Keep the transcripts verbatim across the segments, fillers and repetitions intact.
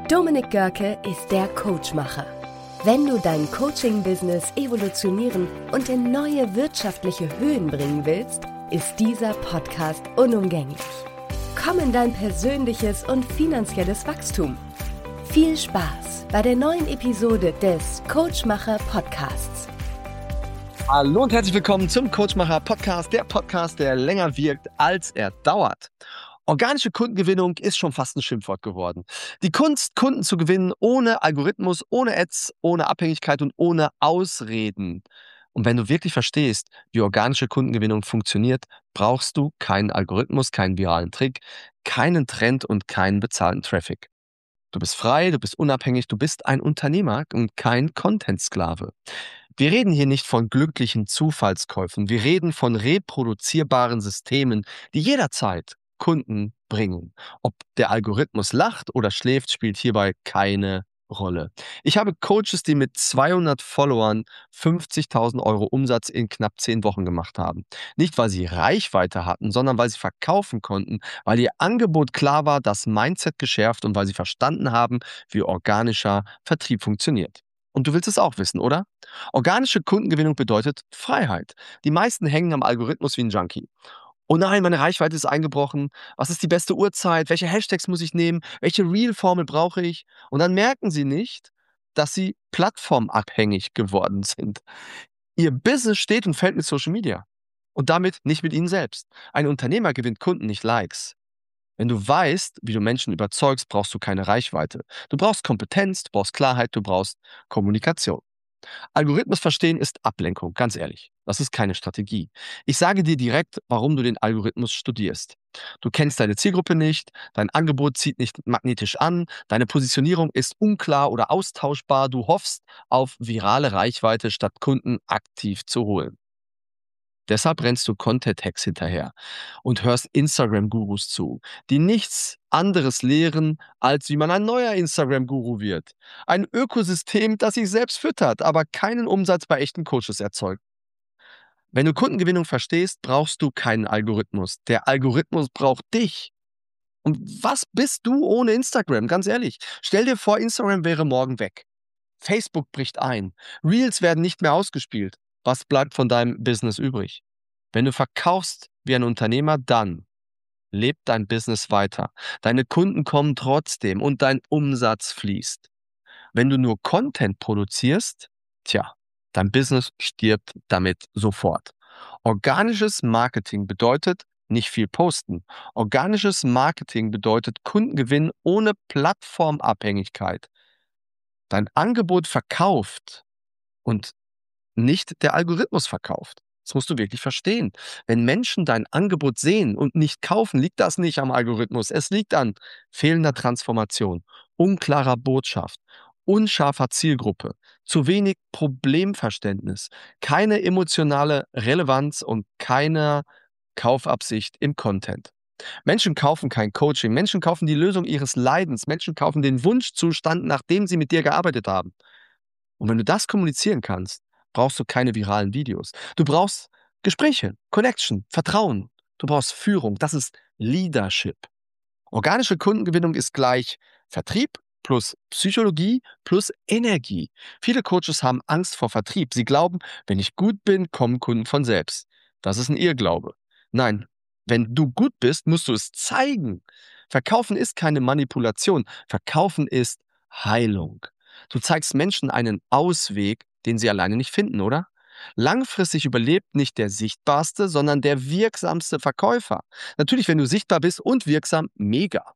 Dominik Görke ist der Coachmacher. Wenn du dein Coaching-Business evolutionieren und in neue wirtschaftliche Höhen bringen willst, ist dieser Podcast unumgänglich. Komm in dein persönliches und finanzielles Wachstum. Viel Spaß bei der neuen Episode des Coachmacher Podcasts. Hallo und herzlich willkommen zum Coachmacher Podcast, der Podcast, der länger wirkt, als er dauert. Organische Kundengewinnung ist schon fast ein Schimpfwort geworden. Die Kunst, Kunden zu gewinnen ohne Algorithmus, ohne Ads, ohne Abhängigkeit und ohne Ausreden. Und wenn du wirklich verstehst, wie organische Kundengewinnung funktioniert, brauchst du keinen Algorithmus, keinen viralen Trick, keinen Trend und keinen bezahlten Traffic. Du bist frei, du bist unabhängig, du bist ein Unternehmer und kein Content-Sklave. Wir reden hier nicht von glücklichen Zufallskäufen, wir reden von reproduzierbaren Systemen, die jederzeit Kunden bringen. Ob der Algorithmus lacht oder schläft, spielt hierbei keine Rolle. Ich habe Coaches, die mit zweihundert Followern fünfzigtausend Euro Umsatz in knapp zehn Wochen gemacht haben. Nicht, weil sie Reichweite hatten, sondern weil sie verkaufen konnten, weil ihr Angebot klar war, das Mindset geschärft und weil sie verstanden haben, wie organischer Vertrieb funktioniert. Und du willst es auch wissen, oder? Organische Kundengewinnung bedeutet Freiheit. Die meisten hängen am Algorithmus wie ein Junkie. Oh nein, meine Reichweite ist eingebrochen. Was ist die beste Uhrzeit? Welche Hashtags muss ich nehmen? Welche Reel-Formel brauche ich? Und dann merken sie nicht, dass sie plattformabhängig geworden sind. Ihr Business steht und fällt mit Social Media. Und damit nicht mit ihnen selbst. Ein Unternehmer gewinnt Kunden, nicht Likes. Wenn du weißt, wie du Menschen überzeugst, brauchst du keine Reichweite. Du brauchst Kompetenz, du brauchst Klarheit, du brauchst Kommunikation. Algorithmus verstehen ist Ablenkung, ganz ehrlich. Das ist keine Strategie. Ich sage dir direkt, warum du den Algorithmus studierst. Du kennst deine Zielgruppe nicht, dein Angebot zieht nicht magnetisch an, deine Positionierung ist unklar oder austauschbar, du hoffst auf virale Reichweite, statt Kunden aktiv zu holen. Deshalb rennst du Content-Hacks hinterher und hörst Instagram-Gurus zu, die nichts anderes lehren, als wie man ein neuer Instagram-Guru wird. Ein Ökosystem, das sich selbst füttert, aber keinen Umsatz bei echten Coaches erzeugt. Wenn du Kundengewinnung verstehst, brauchst du keinen Algorithmus. Der Algorithmus braucht dich. Und was bist du ohne Instagram? Ganz ehrlich. Stell dir vor, Instagram wäre morgen weg. Facebook bricht ein. Reels werden nicht mehr ausgespielt. Was bleibt von deinem Business übrig? Wenn du verkaufst wie ein Unternehmer, dann lebt dein Business weiter. Deine Kunden kommen trotzdem und dein Umsatz fließt. Wenn du nur Content produzierst, tja, dein Business stirbt damit sofort. Organisches Marketing bedeutet nicht viel posten. Organisches Marketing bedeutet Kundengewinn ohne Plattformabhängigkeit. Dein Angebot verkauft und nicht der Algorithmus verkauft. Das musst du wirklich verstehen. Wenn Menschen dein Angebot sehen und nicht kaufen, liegt das nicht am Algorithmus. Es liegt an fehlender Transformation, unklarer Botschaft, unscharfer Zielgruppe, zu wenig Problemverständnis, keine emotionale Relevanz und keine Kaufabsicht im Content. Menschen kaufen kein Coaching, Menschen kaufen die Lösung ihres Leidens, Menschen kaufen den Wunschzustand, nachdem sie mit dir gearbeitet haben. Und wenn du das kommunizieren kannst, brauchst du keine viralen Videos. Du brauchst Gespräche, Connection, Vertrauen. Du brauchst Führung. Das ist Leadership. Organische Kundengewinnung ist gleich Vertrieb plus Psychologie plus Energie. Viele Coaches haben Angst vor Vertrieb. Sie glauben, wenn ich gut bin, kommen Kunden von selbst. Das ist ein Irrglaube. Nein, wenn du gut bist, musst du es zeigen. Verkaufen ist keine Manipulation. Verkaufen ist Heilung. Du zeigst Menschen einen Ausweg, den sie alleine nicht finden, oder? Langfristig überlebt nicht der Sichtbarste, sondern der wirksamste Verkäufer. Natürlich, wenn du sichtbar bist und wirksam, mega.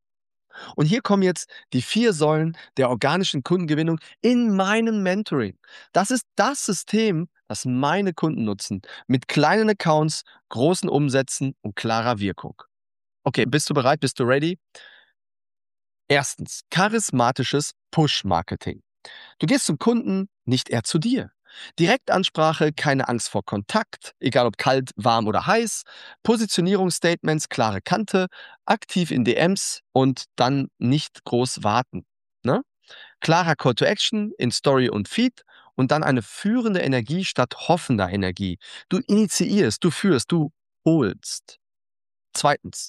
Und hier kommen jetzt die vier Säulen der organischen Kundengewinnung in meinem Mentoring. Das ist das System, das meine Kunden nutzen, mit kleinen Accounts, großen Umsätzen und klarer Wirkung. Okay, bist du bereit? Bist du ready? Erstens, charismatisches Push-Marketing. Du gehst zum Kunden, nicht er zu dir. Direktansprache, keine Angst vor Kontakt, egal ob kalt, warm oder heiß. Positionierungsstatements, klare Kante, aktiv in D Ms und dann nicht groß warten. Ne? Klarer Call to Action in Story und Feed und dann eine führende Energie statt hoffender Energie. Du initiierst, du führst, du holst. Zweitens,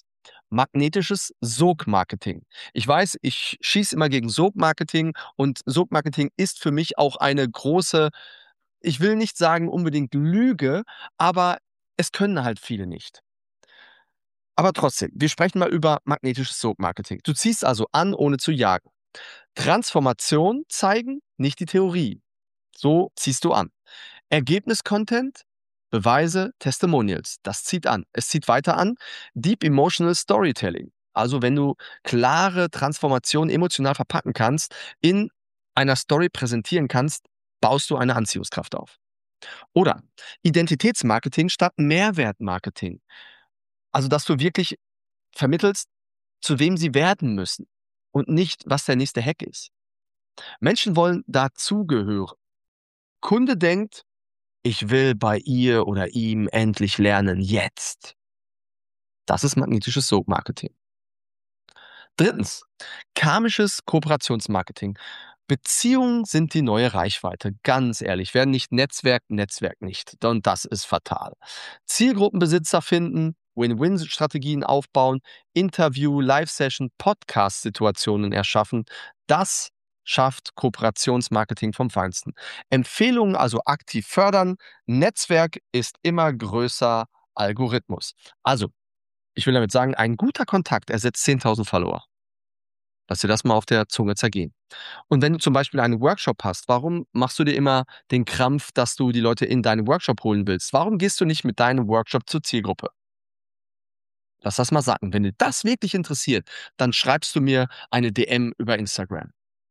Magnetisches Sogmarketing. Ich weiß, ich schieße immer gegen Sogmarketing und Sogmarketing ist für mich auch eine große, ich will nicht sagen unbedingt Lüge, aber es können halt viele nicht. Aber trotzdem, wir sprechen mal über magnetisches Sogmarketing. Du ziehst also an, ohne zu jagen. Transformation zeigen, nicht die Theorie. So ziehst du an. Ergebnis-Content, Beweise, Testimonials. Das zieht an. Es zieht weiter an. Deep Emotional Storytelling. Also wenn du klare Transformation emotional verpacken kannst, in einer Story präsentieren kannst, baust du eine Anziehungskraft auf. Oder Identitätsmarketing statt Mehrwertmarketing. Also dass du wirklich vermittelst, zu wem sie werden müssen und nicht, was der nächste Hack ist. Menschen wollen dazugehören. Kunde denkt, ich will bei ihr oder ihm endlich lernen, jetzt. Das ist magnetisches Sogmarketing. Drittens, karmisches Kooperationsmarketing. Beziehungen sind die neue Reichweite. Ganz ehrlich, wer nicht netzwerkt, netzwerkt nicht. Und das ist fatal. Zielgruppenbesitzer finden, Win-Win-Strategien aufbauen, Interview, Live-Session, Podcast-Situationen erschaffen. Das schafft Kooperationsmarketing vom Feinsten. Empfehlungen also aktiv fördern. Netzwerk ist immer größer Algorithmus. Also, ich will damit sagen, ein guter Kontakt ersetzt zehntausend Follower. Lass dir das mal auf der Zunge zergehen. Und wenn du zum Beispiel einen Workshop hast, warum machst du dir immer den Krampf, dass du die Leute in deinen Workshop holen willst? Warum gehst du nicht mit deinem Workshop zur Zielgruppe? Lass das mal sacken. Wenn dir das wirklich interessiert, dann schreibst du mir eine D M über Instagram.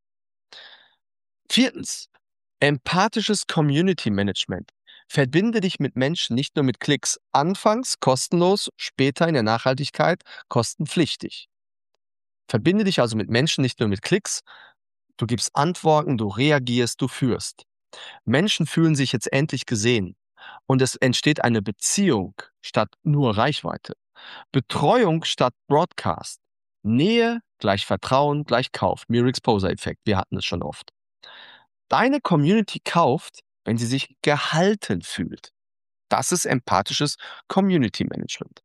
Viertens, empathisches Community Management. Verbinde dich mit Menschen nicht nur mit Klicks. Anfangs kostenlos, später in der Nachhaltigkeit kostenpflichtig. Verbinde dich also mit Menschen nicht nur mit Klicks. Du gibst Antworten, du reagierst, du führst. Menschen fühlen sich jetzt endlich gesehen und es entsteht eine Beziehung statt nur Reichweite. Betreuung statt Broadcast. Nähe gleich Vertrauen gleich Kauf. Mere Exposure Effekt. Wir hatten es schon oft. Deine Community kauft, wenn sie sich gehalten fühlt. Das ist empathisches Community Management.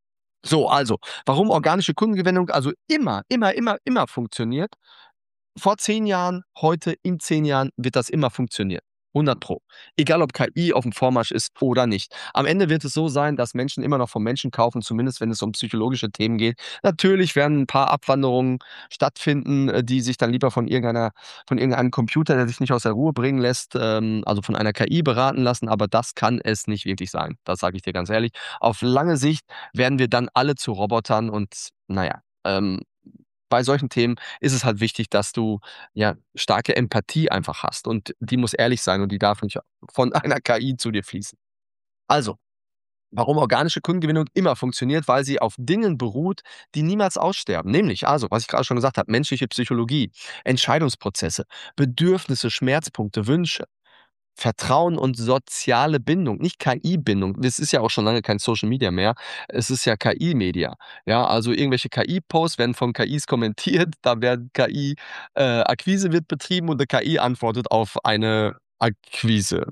So, also, warum organische Kundengewinnung also immer, immer, immer, immer funktioniert? Vor zehn Jahren, heute in zehn Jahren wird das immer funktionieren. hundert Pro. Egal, ob K I auf dem Vormarsch ist oder nicht. Am Ende wird es so sein, dass Menschen immer noch von Menschen kaufen, zumindest wenn es um psychologische Themen geht. Natürlich werden ein paar Abwanderungen stattfinden, äh, die sich dann lieber von irgendeiner, von irgendeinem Computer, der sich nicht aus der Ruhe bringen lässt, ähm, also von einer K I beraten lassen, aber das kann es nicht wirklich sein. Das sage ich dir ganz ehrlich. Auf lange Sicht werden wir dann alle zu Robotern und naja, ähm, bei solchen Themen ist es halt wichtig, dass du ja starke Empathie einfach hast und die muss ehrlich sein und die darf nicht von einer K I zu dir fließen. Also, warum organische Kundengewinnung immer funktioniert, weil sie auf Dingen beruht, die niemals aussterben. Nämlich, also, was ich gerade schon gesagt habe, menschliche Psychologie, Entscheidungsprozesse, Bedürfnisse, Schmerzpunkte, Wünsche. Vertrauen und soziale Bindung, nicht K I-Bindung. Das ist ja auch schon lange kein Social Media mehr. Es ist ja K I-Media. Ja, also irgendwelche K I-Posts werden von K Is kommentiert, da werden K I äh, Akquise wird betrieben und 'ne K I antwortet auf eine Akquise.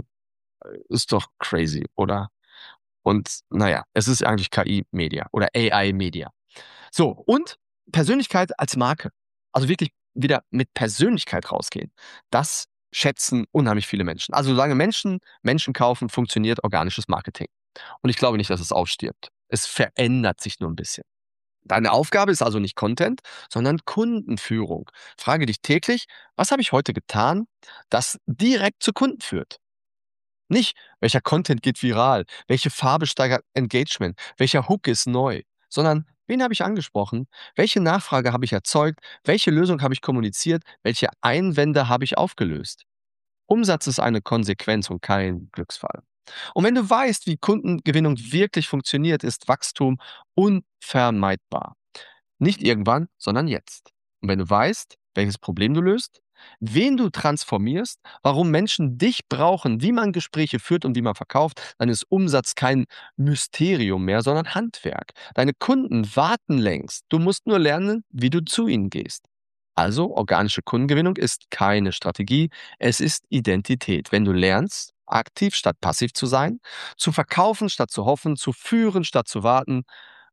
Ist doch crazy, oder? Und naja, es ist eigentlich K I-Media oder A I-Media. So, und Persönlichkeit als Marke. Also wirklich wieder mit Persönlichkeit rausgehen. Das schätzen unheimlich viele Menschen. Also solange Menschen Menschen kaufen, funktioniert organisches Marketing. Und ich glaube nicht, dass es ausstirbt. Es verändert sich nur ein bisschen. Deine Aufgabe ist also nicht Content, sondern Kundenführung. Frage dich täglich, was habe ich heute getan, das direkt zu Kunden führt? Nicht, welcher Content geht viral, welche Farbe steigert Engagement, welcher Hook ist neu, sondern wen habe ich angesprochen, welche Nachfrage habe ich erzeugt, welche Lösung habe ich kommuniziert, welche Einwände habe ich aufgelöst. Umsatz ist eine Konsequenz und kein Glücksfall. Und wenn du weißt, wie Kundengewinnung wirklich funktioniert, ist Wachstum unvermeidbar. Nicht irgendwann, sondern jetzt. Und wenn du weißt, welches Problem du löst, wen du transformierst, warum Menschen dich brauchen, wie man Gespräche führt und wie man verkauft, dann ist Umsatz kein Mysterium mehr, sondern Handwerk. Deine Kunden warten längst. Du musst nur lernen, wie du zu ihnen gehst. Also, organische Kundengewinnung ist keine Strategie, es ist Identität. Wenn du lernst, aktiv statt passiv zu sein, zu verkaufen statt zu hoffen, zu führen statt zu warten,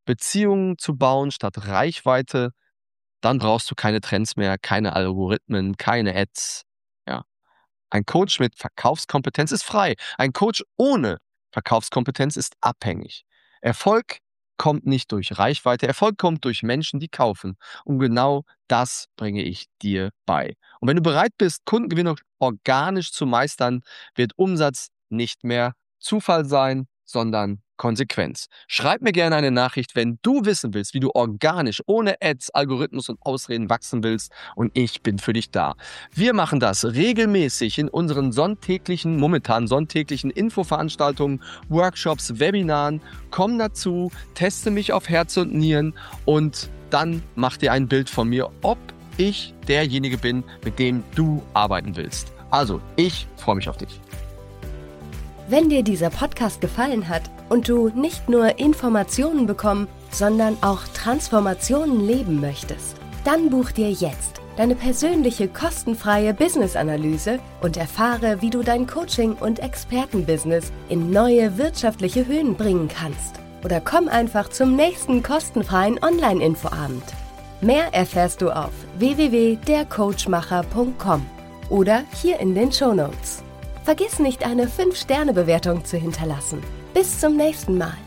Beziehungen zu bauen statt Reichweite, dann brauchst du keine Trends mehr, keine Algorithmen, keine Ads. Ja. Ein Coach mit Verkaufskompetenz ist frei. Ein Coach ohne Verkaufskompetenz ist abhängig. Erfolg kommt nicht durch Reichweite, Erfolg kommt durch Menschen, die kaufen. Und genau das bringe ich dir bei. Und wenn du bereit bist, Kundengewinnung organisch zu meistern, wird Umsatz nicht mehr Zufall sein, sondern Konsequenz. Schreib mir gerne eine Nachricht, wenn du wissen willst, wie du organisch, ohne Ads, Algorithmus und Ausreden wachsen willst, und ich bin für dich da. Wir machen das regelmäßig in unseren sonntäglichen, momentan sonntäglichen Infoveranstaltungen, Workshops, Webinaren. Komm dazu, teste mich auf Herz und Nieren und dann mach dir ein Bild von mir, ob ich derjenige bin, mit dem du arbeiten willst. Also, ich freue mich auf dich. Wenn dir dieser Podcast gefallen hat und du nicht nur Informationen bekommen, sondern auch Transformationen leben möchtest, dann buch dir jetzt deine persönliche kostenfreie Business-Analyse und erfahre, wie du dein Coaching- und Expertenbusiness in neue wirtschaftliche Höhen bringen kannst. Oder komm einfach zum nächsten kostenfreien Online-Infoabend. Mehr erfährst du auf w w w punkt der coachmacher punkt com oder hier in den Shownotes. Vergiss nicht, eine fünf Sterne Bewertung zu hinterlassen. Bis zum nächsten Mal.